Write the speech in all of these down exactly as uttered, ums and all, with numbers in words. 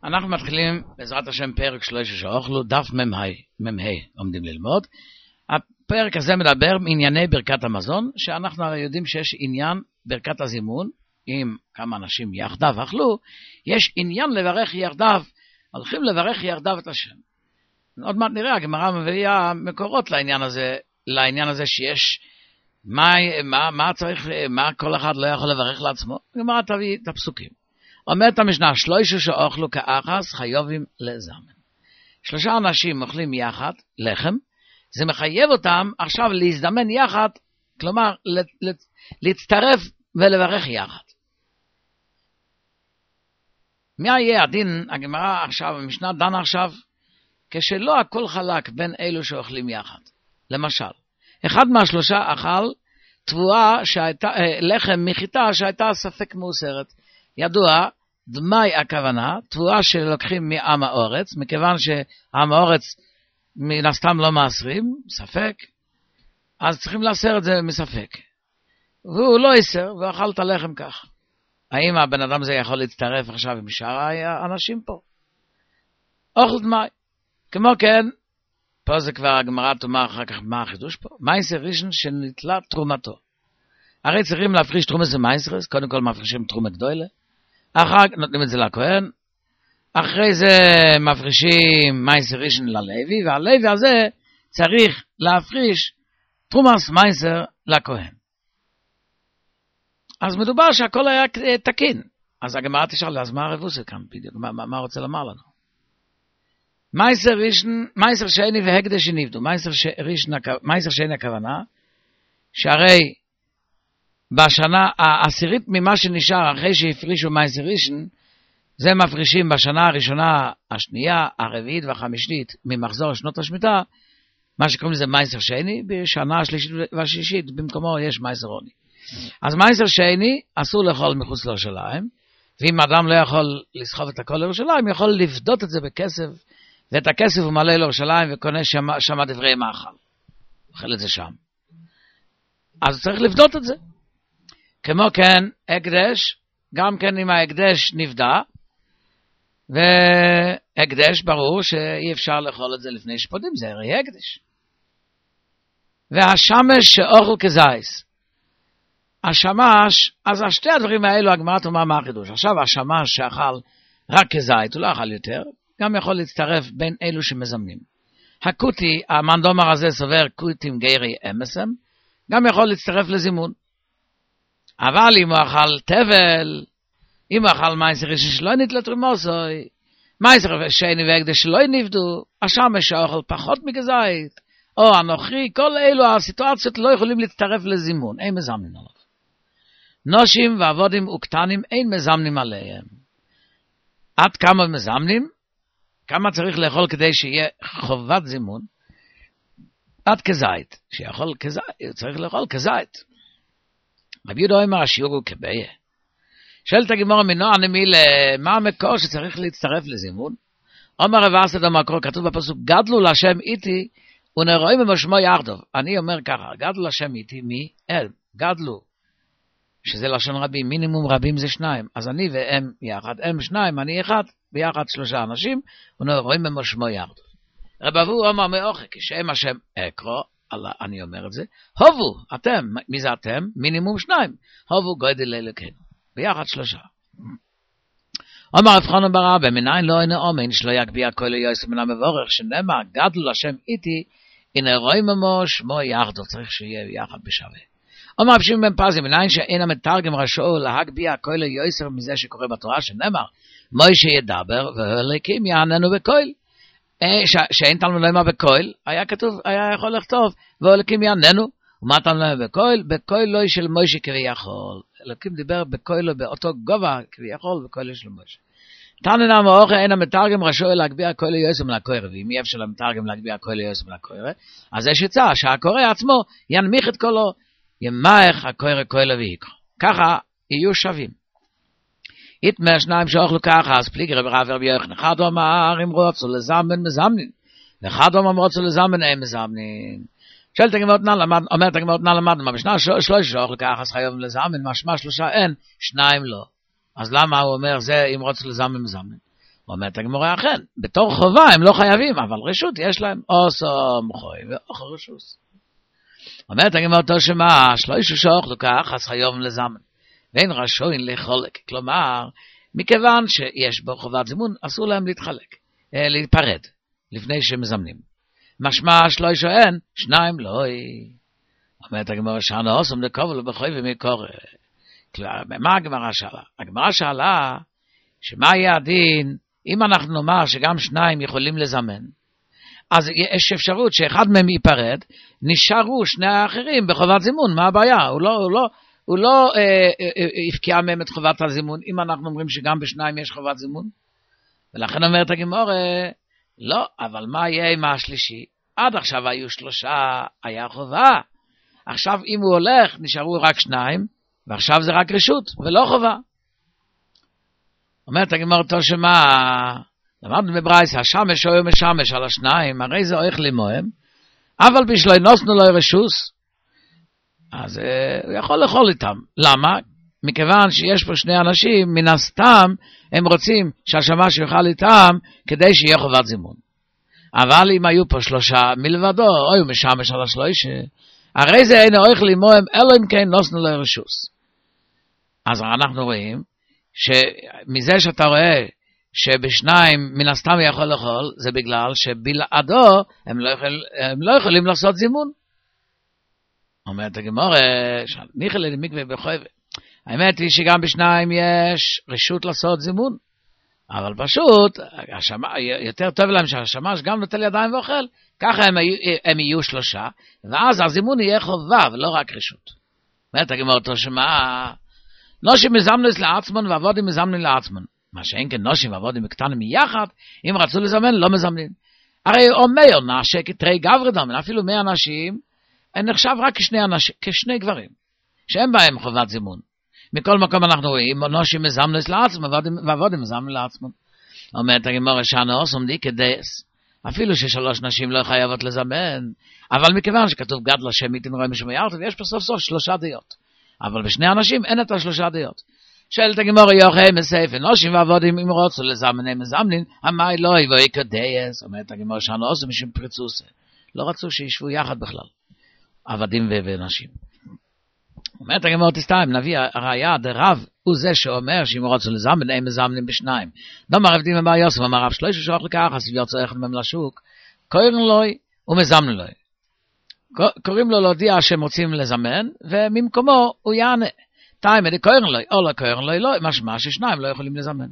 אנחנו מתחילים בעזרת השם פרק שלוש שאוכלו, דף מ"ה עומדים ללמוד. הפרק הזה מדבר מענייני ברכת המזון, שאנחנו הרי יודעים שיש עניין ברכת הזימון, אם כמה אנשים יחדיו אכלו, יש עניין לברך יחדיו, הולכים לברך יחדיו את השם. עוד מעט נראה, הגמרא מביאה מקורות לעניין הזה, לעניין הזה שיש, מה, מה, מה צריך, מה כל אחד לא יכול לברך לעצמו, הגמרא תביא את הפסוקים. אומרת המשנה, שלושה שאוכלו כאחס חייבים לזמן. שלושה אנשים אוכלים יחד לחם, זה מחייב אותם עכשיו להזדמן יחד, כלומר להצטרף ולברך יחד. מה יהיה הדין? הגמרא עכשיו, המשנה דנה עכשיו, כשלא הכל חלק בין אלו שאוכלים יחד. למשל, אחד מהשלושה אכל תבואה שהייתה, לחם מחיטה שהייתה ספק מאוסרת. ידוע, דמי הכוונה, תבואה שלוקחים מעם האורץ, מכיוון שעם האורץ מן הסתם לא מאסרים, ספק, אז צריכים לאסר את זה מספק. והוא לא איסר, ואכל את הלחם כך. האם הבן אדם הזה יכול להצטרף עכשיו עם שאר האנשים פה? אוכל דמי. כמו כן, פה זה כבר הגמרא תאמר אחר כך מה החידוש פה? מייסר ראשון שנתלה תרומתו. הרי צריכים להפריש תרומת זה מייסרס, קודם כל מפרישים תרומת גדולה, אחר כך נותנים את זה לכהן, אחרי זה מפרישים מייסר ראשון ללוי, והלוי הזה צריך להפריש תרומס מייסר לכהן. אז מדובר שהכל היה תקין. אז הגמרא תשאל, אז מה הרבוסה כאן בדיוק? מה, מה, מה רוצה לומר לנו? מייסר ראשון, מייסר שני והקדש נבדו. מייסר ראשון, מייסר שני הכוונה, שהרי בשנה העשירית ממה שנשאר אחרי שהפרישו מייסר ראשון, זה מפרישים בשנה הראשונה, השנייה, הרביעית והחמישית ממחזור שנות השמיטה, מה שקוראים לזה מייסר שני, בשנה השלישית והשישית, במקומו יש מייסר עוני. אז מייסר שני אסור לאכול מחוץ לירושלים, ואם אדם לא יכול לסחוב את הכל לירושלים, יכול לפדות את זה בכסף, ואת הכסף הוא מלא לירושלים וקונה שם, שם דברי מאכל. אוכל את זה שם. אז צריך לפדות את זה. כמו כן, הקדש, גם כן אם ההקדש נפדה, והקדש ברור שאי אפשר לאכול את זה לפני שפודים, זה הרי הקדש. והשמש שאוכל כזייס. השמש, אז השתי הדברים האלו, הגמרא תאמר מה החידוש. עכשיו השמש שאכל רק כזית, הוא לא אכל יותר, גם יכול להצטרף בין אלו שמזמנים. הקוטי, המנדומר הזה סובר קוטים גרי אמסם, גם יכול להצטרף לזימון. אבל אם הוא אכל תבל, אם הוא אכל מייסר ראשון שלא נתלה תרומוסוי, מייסר שני והקדש שלא נבדו, השמש שאוכל פחות מכזית, או הנוכרי, כל אלו הסיטואציות לא יכולים להצטרף לזימון, אין מזמנים עליו. נושים ועבודים וקטנים אין מזמנים עליהם. עד כמה מזמנים? כמה צריך לאכול כדי שיהיה חובת זימון? עד כזית, שיכול כזית, צריך לאכול כזית. רבי יהודה אומר השיעור הוא כביה. שואלת הגמרא מנוע נמילה, מה המקור שצריך להצטרף לזימון? אומר רב אסד המקור, כתוב בפסוק, גדלו להשם איתי ונרואים במשמו יחדו. אני אומר ככה, גדלו להשם איתי מי? אל, גדלו. שזה לשון רבים, מינימום רבים זה שניים. אז אני והם יחד, הם שניים, אני אחד, ביחד שלושה אנשים, ונרואים במשמו יחדו. רב אבו אומר מאוחק, כשם השם אקרו, אני אומר את זה, הובו, אתם, מי זה אתם? מינימום שניים. הובו גודל אלוקינו. ביחד שלושה. אומר רב חנן בר אבא, מניין לא אינו אומן, שלא יגביה כל יוסף מן המבורך, שנאמר, גדלו לשם איתי, הנה רואים עמו שמו יחדו, צריך שיהיה יחד בשווה. אומר רב שמעון בן פזי, מניין שאין המתרגם רשאו להגביה כל יוסף מזה שקורא בתורה, שנאמר, מוישה ידבר, ואלוקים יעננו בקול. שאין תלמוד לומר בקול, היה כתוב, היה יכול לכתוב, ואלוקים יעננו, ומה תלמוד לומר בקול? בקול לא של מוישה כביכול. אלוקים דיבר בקול באותו גובה כביכול, בקול של מוישה. תנא מאוחר אין המתרגם רשאו להגביה כל יוסף מן הקורא, ואם אי אפשר למתרגם להגביה כל יוסף מן הקורא, אז יש עצה שהקורא עצמו ינמיך את קולו, ימח הקורא קולו ויקרא. ככה יהיו שווים. יתמר שניים שאוכלו ככה, אז פליגי רב רב רבי יוחנן, אחד אומר אם רוצו לזמן מזמנין, ואחד אומר אם רוצו לזמן אין מזמנין. שואלת הגמרא תנא למד, אומרת הגמרא תנא למד, מה בשנה שלושה שאוכלו ככה, אז חייבים לזמן, משמע שלושה אין, שניים לא. אז למה הוא אומר זה אם רוצו לזמן מזמנין? אומרת הגמרא, אכן, בתור חובה הם לא חייבים, אבל רשות יש להם, אוסום חוי ואוכל רשוס. אומרת הגמרא, תושמע, שלושה שוך לוקח, אז חיוב לזמן, ואין רשאין לחלק, כלומר, מכיוון שיש בו חובת זימון, אסור להם להתחלק, להיפרד, לפני שמזמנים. משמע שלושה אין, שניים לא. אומרת הגמרא, שענו אוסום לקובל ובחוי ומקורא. מה הגמרא שאלה? הגמרא שאלה, שמה יהיה הדין, אם אנחנו נאמר שגם שניים יכולים לזמן, אז יש אפשרות שאחד מהם ייפרד, נשארו שני האחרים בחובת זימון, מה הבעיה? הוא לא, הוא לא, הוא לא אה, אה, אה, הפקיע מהם את חובת הזימון, אם אנחנו אומרים שגם בשניים יש חובת זימון. ולכן אומרת הגמרא, לא, אבל מה יהיה עם השלישי? עד עכשיו היו שלושה, היה חובה. עכשיו אם הוא הולך, נשארו רק שניים, ועכשיו זה רק רשות, ולא חובה. אומרת הגמרא, תושמע, למדנו בברייתא, השמש או משמש על השניים, הרי זה הולך למוהם, אבל בשביל נוסנו לו רשוס, אז הוא יכול לאכול איתם. למה? מכיוון שיש פה שני אנשים, מן הסתם הם רוצים שהשמש יאכל איתם, כדי שיהיה חובת זימון. אבל אם היו פה שלושה מלבדו, או הוא משמש על השלושה, הרי זה אין הולך למוהם, אלא אם כן נוסנו לו רשוס. אז אנחנו רואים, שמזה שאתה רואה שבשניים מן הסתם יכול לאכול, זה בגלל שבלעדו הם לא, יכול, הם לא יכולים לעשות זימון. אומרת הגמרא, ניחא למקווה בחובה. האמת היא שגם בשניים יש רשות לעשות זימון, אבל פשוט, השמה, יותר טוב להם שהשמש גם נוטל ידיים ואוכל, ככה הם, הם יהיו שלושה, ואז הזימון יהיה חובה ולא רק רשות. אומרת הגמרא, תושמע, נושים מזמנים לעצמם ועבודים מזמנים לעצמם. מה שאין כן נושים ועבודים קטנים מיחד, אם רצו לזמן לא מזמנים. הרי אומר נשי כתרי גברי דמן, אפילו מאה אנשים, הם נחשב רק כשני, אנשים, כשני גברים, שאין בהם חובת זימון. מכל מקום אנחנו רואים, נושים מזמנים לעצמם ועבודים מזמנים לעצמם. אומרת הגמרא שענו עומדי כדייס. אפילו ששלוש נשים לא חייבות לזמן, אבל מכיוון שכתוב גדל השם יתן רואה משמע ירתו, ויש פה סוף סוף שלושה דעות. אבל בשני אנשים אין את השלושה דעות. שאלת הגמרא יוחי מסייפן, נושים ועבודים אם רוצו לזמני מזמנין, המאי לא יבואי כדייס, אומרת הגמרא שענו עושה משום פרצוסה. לא רצו שישבו יחד בכלל, עבדים ונשים. אומרת הגמרא תסתיים, נביא הראיה, דרב הוא זה שאומר שאם רוצו לזמן, הם מזמנים בשניים. דומר עבדים אמר יוסף, אמר רב שלושה שוח לכך, אז יוצא אחד מהם לשוק, קוראים לוי ומזמנים לוי. קוראים לו להודיע שהם רוצים לזמן, וממקומו הוא יענה. תאימה די קוראים לוי, או לא קוראים לוי, לא, משמע ששניים לא יכולים לזמן.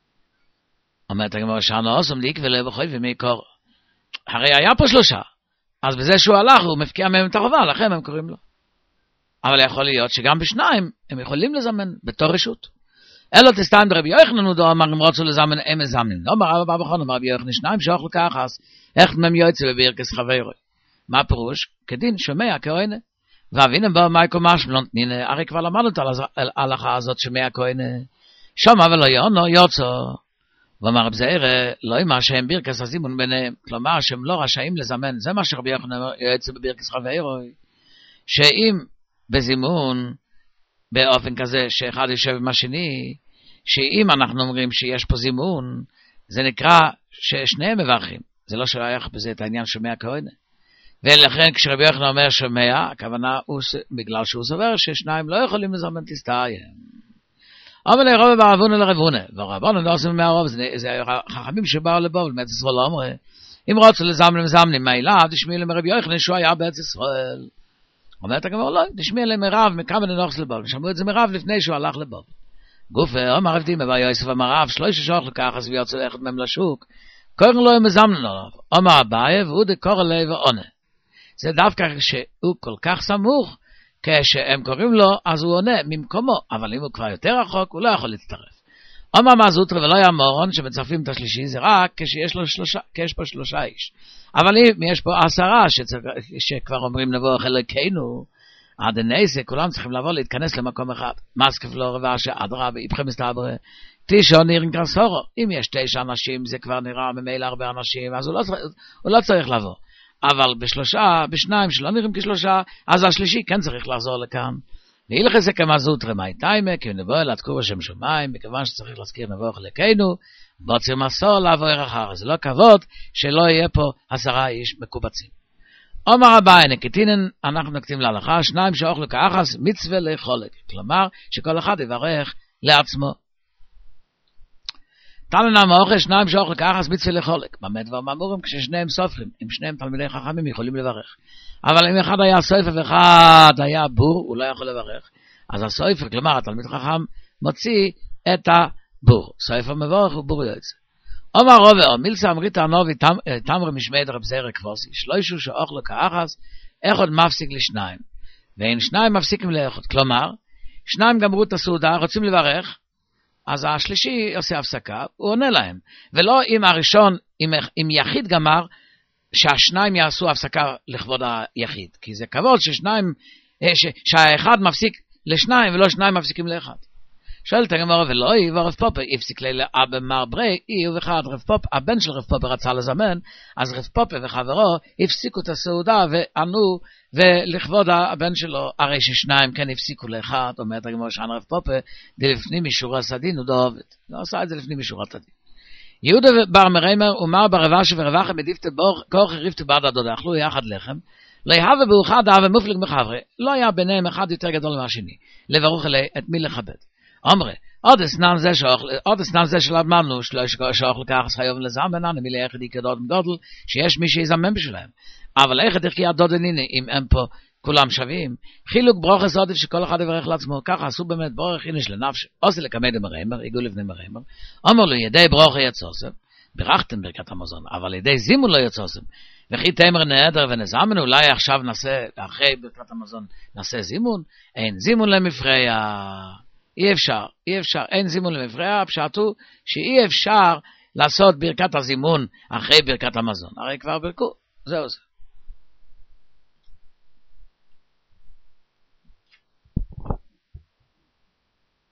אומרת הגמרא שענו עושים ליק ולא בחוי ומי קור. הרי היה פה שלושה, אז בזה שהוא הלך הוא מפקיע מהם את החובה, לכן הם קוראים לו. אבל יכול להיות שגם בשניים הם יכולים לזמן בתור רשות. אלא תסתיים דרבי יוחנן הוא אמר אם רוצו לזמן הם מזמנים. לא אמר רבי אבא חון, אמר רבי יוחנן שניים שאוכלו כחס, איך מהם יוצא בברכס חברוי. מה הפירוש? כדין שומע כהנה. ואבינם בו מייקו משמלון תנינה, הרי כבר למדנו על ההלכה הזאת שומע כהנה. שומע ולא יונו יוצא. ואמר רב זעיר, לא אמר שהם ברכס הזימון ביניהם, כלומר שהם לא רשאים לזמן. זה מה שרבי יוחנן יוצא בברכס חברוי. שאם בזימון, באופן כזה שאחד יושב עם השני, שאם אנחנו אומרים שיש פה זימון, זה נקרא ששניהם מברכים. זה לא שייך בזה את העניין שומע כהנה. ולכן כשרבי יוחנן אומר שומע, הכוונה הוא בגלל שהוא סובר ששניים לא יכולים לזמן תסתיים. אבל לרוב בערבונה לרבונה, ורבונה לא עושים מהרוב, זה חכמים שבאו לבוא, למאת ישראל לא אומרים, אם רוצו לזמנים זמנים מהילה, תשמיעו למרבי יוחנן שהוא היה בארץ ישראל. אומרת הגמרא, לא, תשמיע להם מרב, מכמה ננוחס לבוב. שמעו את זה מרב לפני שהוא הלך לבוב. גופה, אומר עבדים, אבל יוסף אמר רב, שלושה שוח לכך, אז ויוצא ללכת מהם לשוק, קוראים לו הם מזמנים לו. אומר אביי, והוא דקורא ליה ועונה. זה דווקא שהוא כל כך סמוך, כשהם קוראים לו, אז הוא עונה ממקומו, אבל אם הוא כבר יותר רחוק, הוא לא יכול להצטרף. אומר מה זוטרה ולא יאמרון, שמצרפים את השלישי, זה רק כשיש לו שלושה, כשיש פה שלושה איש. אבל אם יש פה עשרה, שצר... שכבר אומרים נבוא חלקנו, עד הנסה, כולם צריכים לבוא להתכנס למקום אחד. מסקף לא רבה שעדרה, ואיפכם מסתבר, תשעון נראים כסורו. אם יש תשע אנשים, זה כבר נראה ממילא הרבה אנשים, אז הוא לא, צריך, הוא לא צריך לבוא. אבל בשלושה, בשניים שלא נראים כשלושה, אז השלישי כן צריך לחזור לכאן. והילכס כמזות רמי תיימה, כי נבוא אל התקור השם שמיים, מכיוון שצריך להזכיר נבוא חלקנו, בוצר מסור לעבור אחר. זה לא כבוד שלא יהיה פה עשרה איש מקובצים. אומר הבא, נקטינן, אנחנו נקטים להלכה, שניים שאוכלו כאחס, מצווה לחולק. כלומר, שכל אחד יברך לעצמו. תנא מאוכל, שניים שאוכלו כאחס, מצווה לחולק. במה דבר מאמורים? כששניהם סופרים, אם שניהם תלמידי חכמים יכולים לברך. אבל אם אחד היה סופר ואחד היה בור, הוא לא יכול לברך. אז הסופר, כלומר, התלמיד חכם, מוציא את הבור. סופר מבורך ובור יוצא. אומר רובה, מילסה אמרית הנובי תמר משמי דרב זרע כבוסי, שלושו שאוכלו כאחס, אחד מפסיק לשניים, ואין שניים מפסיקים לאחד. כלומר, שניים גמרו את הסעודה, רוצים לברך, אז השלישי עושה הפסקה, הוא עונה להם. ולא אם הראשון, אם, אם יחיד גמר, שהשניים יעשו הפסקה לכבוד היחיד. כי זה כבוד ששניים, ש, שהאחד מפסיק לשניים, ולא שניים מפסיקים לאחד. שואלת הגמרא, ולא היא, ורב פופר הפסיק לילה אבא מר ברי, היא ובחד רב פופר, הבן של רב פופר רצה לזמן, אז רב פופר וחברו הפסיקו את הסעודה וענו, ולכבוד הבן שלו, הרי ששניים כן הפסיקו לאחד, אומרת הגמרא שען רב פופר, די לפנים משורת הדין הוא דאובת. לא עשה את זה לפנים משורת הדין. יהודה בר מריימר, ומר ברבש ורבחה מדיפת בור, כוח ריפתו בעד הדוד, אכלו יחד לחם, לא יהווה באוחד אהבה מופלג מחברי, לא היה ביניהם אחד יותר גדול מהשני, לברוך אלי את מי לכבד. אמרי, עוד אסנן זה שאוכל, עוד אסנן זה שלמדנו, שאוכל כך חייב לזמן, אני מילה אחד יקדוד גודל, שיש מי שיזמן בשבילם. אבל איך דרכי הדוד הנה, אם הם פה כולם שווים, חילוק ברוכס עודף שכל אחד יברך לעצמו, ככה עשו באמת בורך הנה של נפש, עושה לקמד מריימר, עיגו לבני מריימר, אמר לו, ידי ברוך יצוסם, ברכתם ברכת המזון, אבל ידי זימון לא יצוסם, וכי תמר נהדר ונזמן, אולי עכשיו נעשה, אחרי ברכת המזון, נעשה זימון, אין זימון למפרע, אי אפשר, אי אפשר, אין זימון למפרע, הפשט הוא שאי אפשר לעשות ברכת הזימון אחרי ברכת המזון, הרי כבר ברכו, זהו זה.